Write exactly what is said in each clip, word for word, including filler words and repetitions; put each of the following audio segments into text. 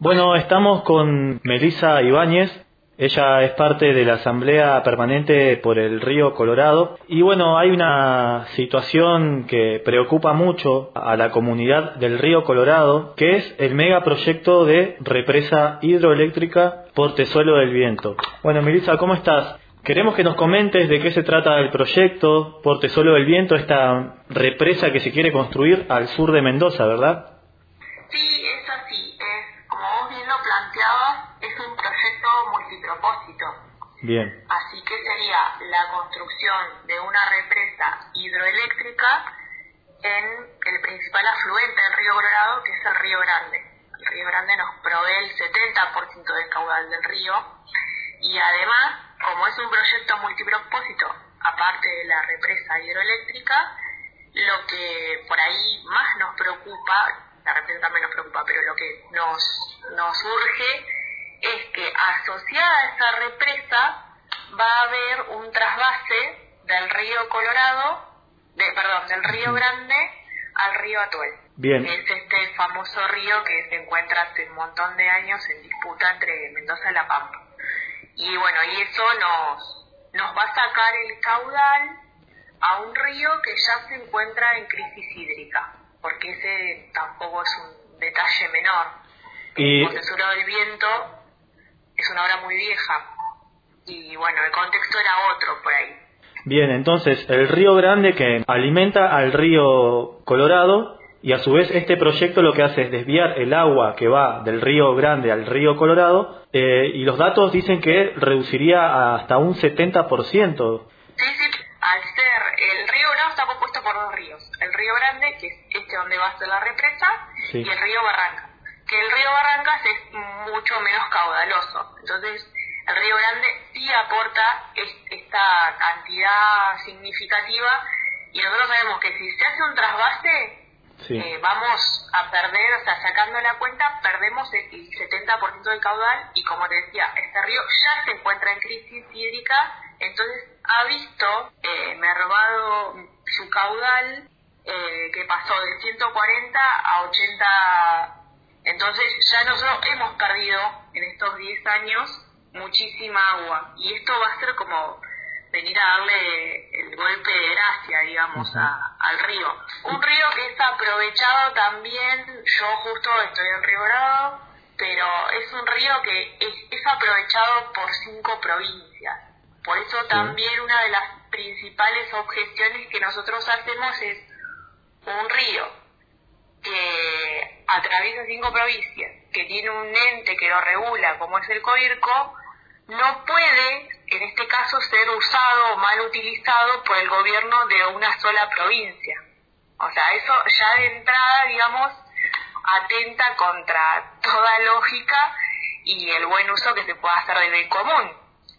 Bueno, estamos con Melissa Ibáñez. Ella es parte de la Asamblea Permanente por el Río Colorado. Y bueno, hay una situación que preocupa mucho a la comunidad del Río Colorado, que es el megaproyecto de represa hidroeléctrica Portezuelo del Viento. Bueno, Melissa, ¿cómo estás? Queremos que nos comentes de qué se trata el proyecto Portezuelo del Viento, esta represa que se quiere construir al sur de Mendoza, ¿verdad? Sí, es así. Es, como vos bien lo planteabas, es un proyecto multipropósito. Bien. Así que sería la construcción de una represa hidroeléctrica en el principal afluente del río Colorado, que es el Río Grande. El Río Grande nos provee el setenta por ciento del caudal del río. Y además, como es un proyecto multipropósito, aparte de la represa hidroeléctrica, lo que por ahí más nos preocupa, la represa también nos preocupa, pero lo que nos, nos urge es que asociada a esa represa va a haber un trasvase del río Colorado, de, perdón, del río Grande al río Atuel. Bien. Es este famoso río que se encuentra hace un montón de años en disputa entre Mendoza y La Pampa. Y bueno, y eso nos, nos va a sacar el caudal a un río que ya se encuentra en crisis hídrica, porque ese tampoco es un detalle menor. Y... El Portezuelo del Viento es una obra muy vieja, y bueno, el contexto era otro por ahí. Bien, entonces el río Grande que alimenta al río Colorado, y a su vez este proyecto lo que hace es desviar el agua que va del río Grande al río Colorado, eh, y los datos dicen que reduciría hasta un setenta por ciento. Sí, sí, al ser el río Grande está compuesto por dos ríos, el río Grande, que es este donde va a ser la represa, sí, y el río Barrancas, que el río Barrancas es mucho menos caudaloso. Entonces el río Grande sí aporta esta cantidad significativa, y nosotros sabemos que si se hace un trasvase, sí, eh, vamos a perder, o sea, sacando la cuenta, perdemos el setenta por ciento del caudal, y como te decía, este río ya se encuentra en crisis hídrica, entonces ha visto eh, mermado su caudal, eh, que pasó de ciento cuarenta a ochenta. Entonces ya nosotros hemos perdido en estos diez años muchísima agua, y esto va a ser como venir a darle el golpe de gracia, digamos, a, al río. Un río que es aprovechado también, yo justo estoy en Río Colorado, pero es un río que es, es aprovechado por cinco provincias. Por eso sí, también una de las principales objeciones que nosotros hacemos es un río que atraviesa cinco provincias, que tiene un ente que lo regula, como es el COIRCO, no puede, en este caso, ser usado o mal utilizado por el gobierno de una sola provincia. O sea, eso ya de entrada, digamos, atenta contra toda lógica y el buen uso que se pueda hacer del bien común.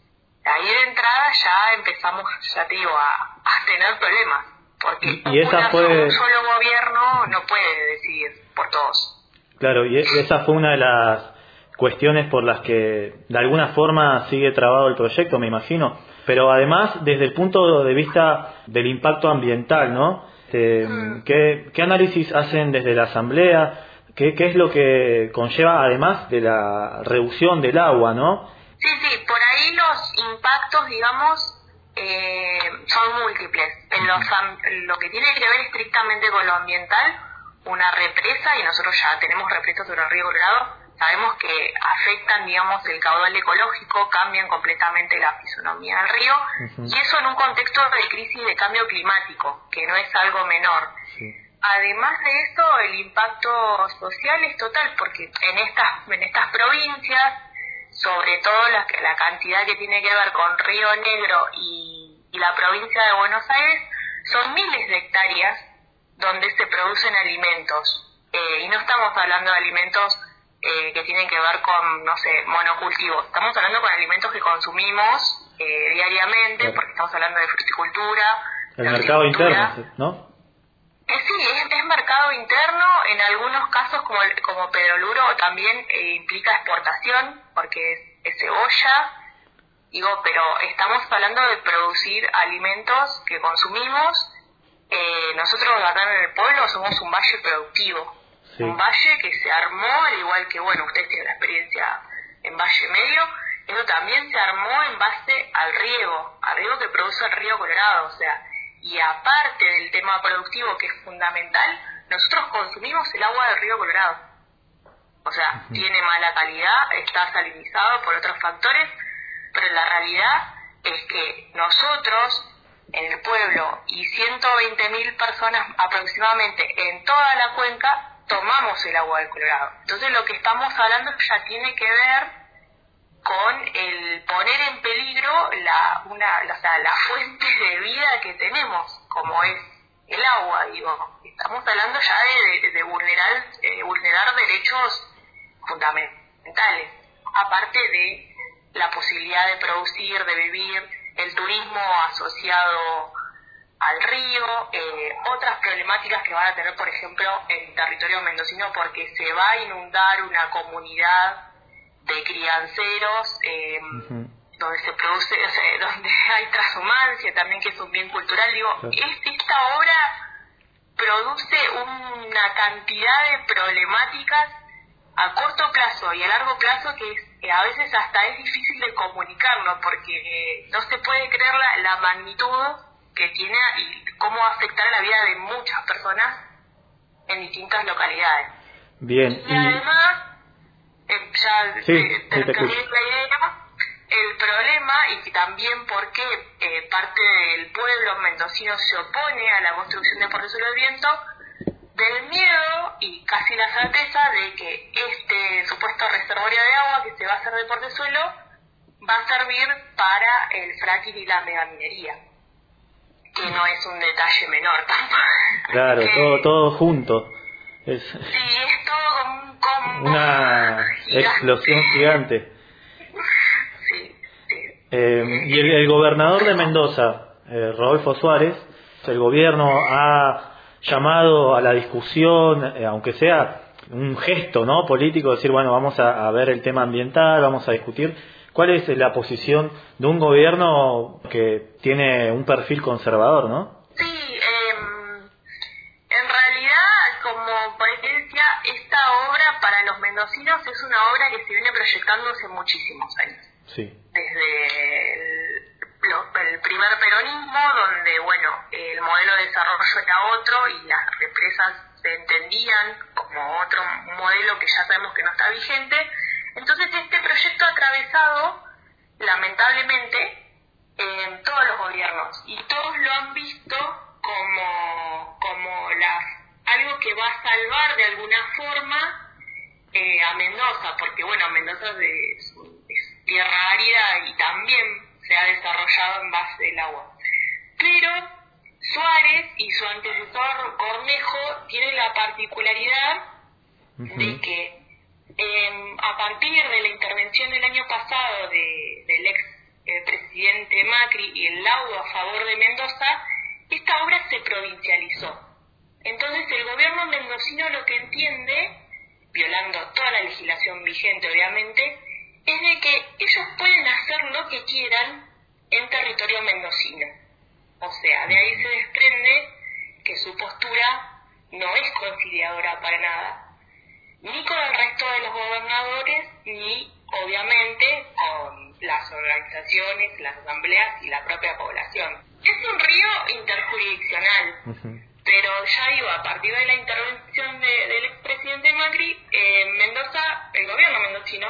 Ahí de entrada ya empezamos, ya te digo, a, a tener problemas, porque y, y esa una, fue... un solo gobierno no puede decidir por todos. Claro, y esa fue una de las cuestiones por las que de alguna forma sigue trabado el proyecto, me imagino, pero además desde el punto de vista del impacto ambiental, ¿no? Este, mm. ¿qué, ¿Qué análisis hacen desde la Asamblea? ¿Qué, ¿Qué es lo que conlleva además de la reducción del agua, no? Sí, sí, por ahí los impactos, digamos, eh, son múltiples. En, los, en lo que tiene que ver estrictamente con lo ambiental, una represa, y nosotros ya tenemos represas sobre el río Colorado, sabemos que afectan, digamos, el caudal ecológico, cambian completamente la fisonomía del río, uh-huh, y eso en un contexto de crisis de cambio climático, que no es algo menor. Sí. Además de eso, el impacto social es total, porque en estas, en estas provincias, sobre todo la, la cantidad que tiene que ver con Río Negro y, y la provincia de Buenos Aires, son miles de hectáreas donde se producen alimentos, eh, y no estamos hablando de alimentos Eh, que tienen que ver con, no sé, monocultivos. Estamos hablando con alimentos que consumimos eh, diariamente, claro, porque estamos hablando de fruticultura. El mercado interno, ¿no? Eh, sí, es, es mercado interno, en algunos casos como, como Pedroluro también eh, implica exportación, porque es, es cebolla, digo, pero estamos hablando de producir alimentos que consumimos. Eh, nosotros acá en el pueblo somos un valle productivo. Sí. Un valle que se armó, al igual que, bueno, ustedes tienen la experiencia en Valle Medio, eso también se armó en base al riego, al riego que produce el río Colorado, o sea, y aparte del tema productivo que es fundamental, nosotros consumimos el agua del río Colorado. O sea, uh-huh. tiene mala calidad, está salinizado por otros factores, pero la realidad es que nosotros, en el pueblo, y ciento veinte mil personas aproximadamente en toda la cuenca, tomamos el agua del Colorado. Entonces lo que estamos hablando ya tiene que ver con el poner en peligro la, una, o sea, la fuente de vida que tenemos, como es el agua, digo. Estamos hablando ya de, de, de vulnerar, eh, vulnerar derechos fundamentales, aparte de la posibilidad de producir, de vivir, el turismo asociado al río, eh, otras problemáticas que van a tener, por ejemplo, en territorio mendocino, porque se va a inundar una comunidad de crianceros eh, uh-huh. donde se produce, o sea, donde hay transhumancia también, que es un bien cultural. Digo, sí. es, esta obra produce una cantidad de problemáticas a corto plazo y a largo plazo que, es, que a veces hasta es difícil de comunicarlo, porque eh, no se puede creer la, la magnitud que tiene y cómo va a afectar la vida de muchas personas en distintas localidades. Bien. Y, y... además, eh, ya sí, eh, te, te terminé la idea, el problema y también por qué eh, parte del pueblo mendocino se opone a la construcción de Portezuelo del Viento, del miedo y casi la certeza de que este supuesto reservorio de agua que se va a hacer de Portezuelo va a servir para el fracking y la megaminería, que no es un detalle menor tampoco. Claro, que, todo todo junto. Es, sí, es todo como un combo una gigante. Explosión gigante. Sí, sí. Eh, y el, el gobernador de Mendoza, eh, Rodolfo Suárez, el gobierno ha llamado a la discusión, eh, aunque sea un gesto, ¿no?, político, decir, bueno, vamos a, a ver el tema ambiental, vamos a discutir. ¿Cuál es la posición de un gobierno que tiene un perfil conservador, no? Sí, eh, en realidad, como por decía, esta obra para los mendocinos es una obra que se viene proyectando hace muchísimos años. Sí. Desde el, lo, el primer peronismo, donde, bueno, el modelo de desarrollo era otro y las represas se entendían como otro modelo que ya sabemos que no está vigente. Entonces este proyecto ha atravesado, lamentablemente, eh, todos los gobiernos y todos lo han visto como, como las, algo que va a salvar de alguna forma eh, a Mendoza, porque bueno, Mendoza es, de, es tierra árida y también se ha desarrollado en base del agua. Pero Suárez y su antecesor Cornejo tienen la particularidad uh-huh. de que Eh, a partir de la intervención del año pasado de, del ex eh, presidente Macri y el laudo a favor de Mendoza, esta obra se provincializó. Entonces el gobierno mendocino lo que entiende, violando toda la legislación vigente obviamente, es de que ellos pueden hacer lo que quieran en territorio mendocino. O sea, de ahí se desprende que su postura no es conciliadora para nada, ni con el resto de los gobernadores, ni obviamente con las organizaciones, las asambleas y la propia población. Es un río interjurisdiccional, uh-huh. pero ya digo, a partir de la intervención de, del expresidente Macri, eh, Mendoza, el gobierno mendocino,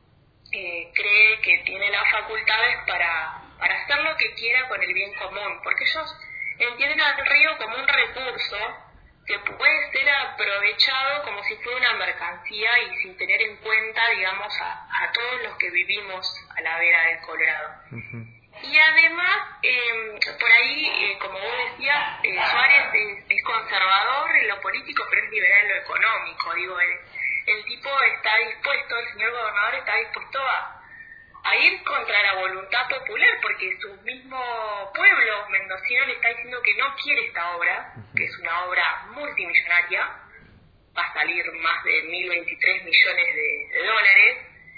eh, cree que tiene las facultades para, para hacer lo que quiera con el bien común, porque ellos entienden al río como un recurso que puede ser aprovechado como si fuera una mercancía y sin tener en cuenta, digamos, a, a todos los que vivimos a la vera del Colorado. Uh-huh. Y además, eh, por ahí, eh, como vos decías, eh, Suárez es, es conservador en lo político, pero es liberal en lo económico. Digo, el, el tipo está dispuesto, el señor gobernador está dispuesto a, a ir contra la voluntad popular, porque su mismo pueblo mendocino le está diciendo que no quiere esta obra, uh-huh. que es una obra multimillonaria, va a salir más de mil veintitrés millones de, de dólares,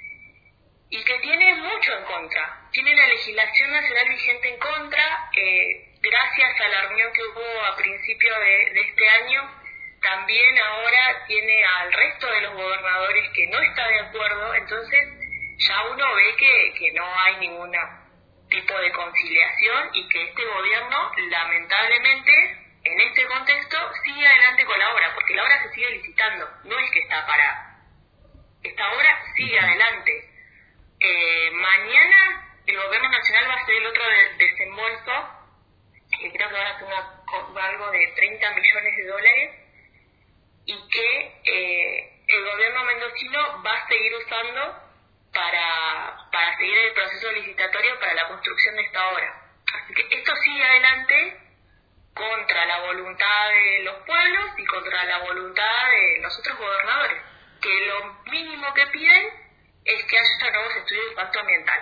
y que tiene mucho en contra. Tiene la legislación nacional vigente en contra, eh, gracias a la reunión que hubo a principio de, de este año, también ahora tiene al resto de los gobernadores que no está de acuerdo, entonces ya uno ve que, que no hay ningún tipo de conciliación y que este gobierno, lamentablemente, en este contexto, sigue adelante con la obra, porque la obra se sigue licitando, no es que está parada. Esta obra sigue adelante. Eh, mañana el gobierno nacional va a hacer el otro de, desembolso, que creo que van a hacer una, algo de treinta millones de dólares, y que eh, el gobierno mendocino va a seguir usando para, para seguir el proceso licitatorio para la construcción de esta obra. Así que esto sigue adelante contra la voluntad de los pueblos y contra la voluntad de los otros gobernadores, que lo mínimo que piden es que haya nuevos estudios de impacto ambiental.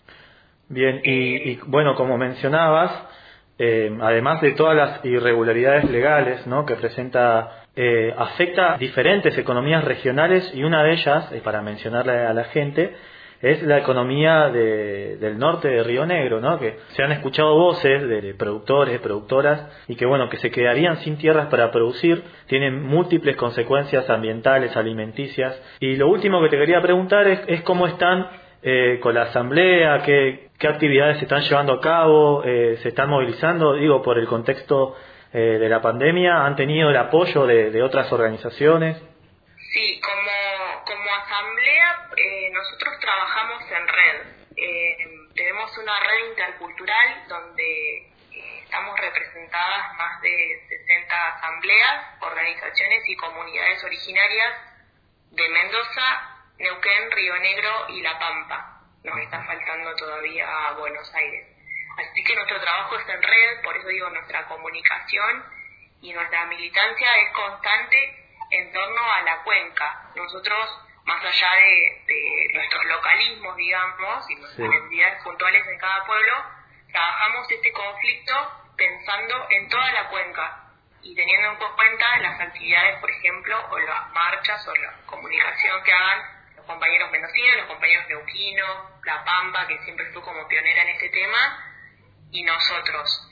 Bien, y, y bueno, como mencionabas, eh, además de todas las irregularidades legales, ¿no?, que presenta, eh, afecta a diferentes economías regionales, y una de ellas, eh, para mencionarle a la gente, es la economía de, del norte de Río Negro, ¿no?, que se han escuchado voces de, de productores, productoras, y que bueno, que se quedarían sin tierras para producir, tienen múltiples consecuencias ambientales, alimenticias. Y lo último que te quería preguntar es, es cómo están eh, con la asamblea, qué, qué actividades se están llevando a cabo, eh, se están movilizando, digo, por el contexto eh, de la pandemia, ¿han tenido el apoyo de, de otras organizaciones? Sí, como, como asamblea eh, nosotros trabajamos en red. Eh, tenemos una red intercultural donde eh, estamos representadas más de sesenta asambleas, organizaciones y comunidades originarias de Mendoza, Neuquén, Río Negro y La Pampa. Nos está faltando todavía Buenos Aires. Así que nuestro trabajo es en red, por eso digo, nuestra comunicación y nuestra militancia es constante en torno a la cuenca. Nosotros, más allá de, de nuestros localismos, digamos, y nuestras sí. entidades puntuales en cada pueblo, trabajamos este conflicto pensando en toda la cuenca y teniendo en cuenta las actividades, por ejemplo, o las marchas o la comunicación que hagan los compañeros mendocinos, los compañeros neuquinos, La Pampa, que siempre estuvo como pionera en este tema, y nosotros.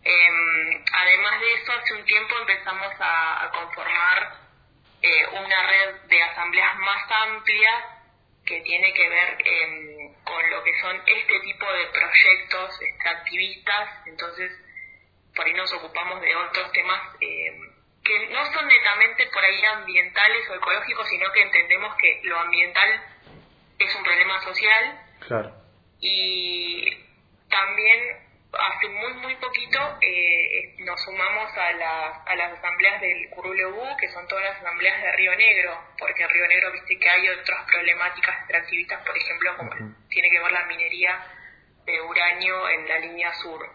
Eh, además de eso, hace un tiempo empezamos a, a conformar eh, una red de asambleas más amplia que tiene que ver eh, con lo que son este tipo de proyectos extractivistas. Entonces, por ahí nos ocupamos de otros temas eh, que no son netamente por ahí ambientales o ecológicos, sino que entendemos que lo ambiental es un problema social. Claro. Y también hace muy muy poquito eh, nos sumamos a las, a las asambleas del Curulebú, que son todas las asambleas de Río Negro, porque en Río Negro viste que hay otras problemáticas extractivistas, por ejemplo, como uh-huh. tiene que ver la minería de uranio en la línea sur.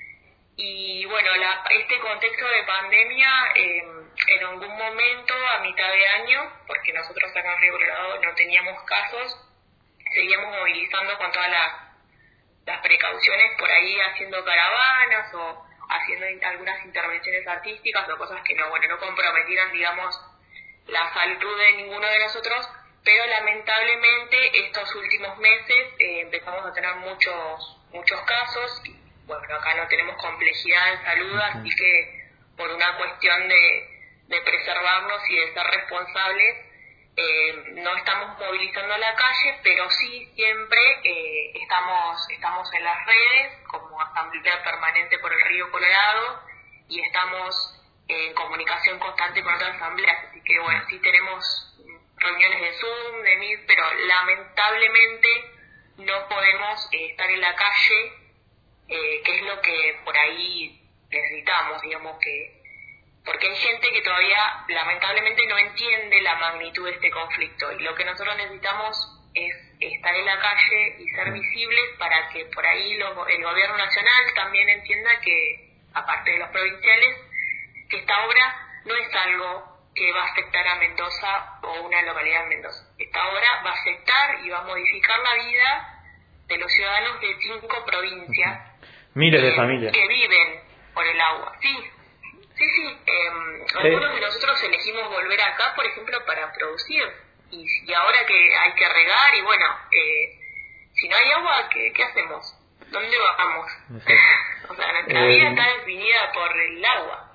Y bueno, la, este contexto de pandemia, eh, en algún momento, a mitad de año, porque nosotros acá en Río Colorado no teníamos casos, seguíamos movilizando con todas las, las precauciones, por ahí haciendo caravanas o haciendo algunas intervenciones artísticas o cosas que no, bueno, no comprometieran, digamos, la salud de ninguno de nosotros, pero lamentablemente estos últimos meses eh, empezamos a tener muchos, muchos casos. Bueno, acá no tenemos complejidad en salud, uh-huh. así que por una cuestión de, de preservarnos y de ser responsables, eh, no estamos movilizando a la calle, pero sí siempre eh, estamos, estamos en las redes como Asamblea Permanente por el Río Colorado y estamos en comunicación constante con otras asambleas, así que bueno, sí tenemos reuniones de Zoom, de Meet, pero lamentablemente no podemos eh, estar en la calle, Eh, que es lo que por ahí necesitamos, digamos, que porque hay gente que todavía lamentablemente no entiende la magnitud de este conflicto, y lo que nosotros necesitamos es estar en la calle y ser visibles para que por ahí lo, el gobierno nacional también entienda que, aparte de los provinciales, que esta obra no es algo que va a afectar a Mendoza o una localidad en Mendoza. Esta obra va a afectar y va a modificar la vida de los ciudadanos de cinco provincias. Miles de eh, familias. Que viven por el agua. Sí, sí, sí. Eh, algunos de nosotros elegimos volver acá, por ejemplo, para producir. Y, y ahora que hay que regar, y bueno, eh, si no hay agua, ¿qué, qué hacemos? ¿Dónde vamos? O sea, nuestra eh, vida está definida por el agua.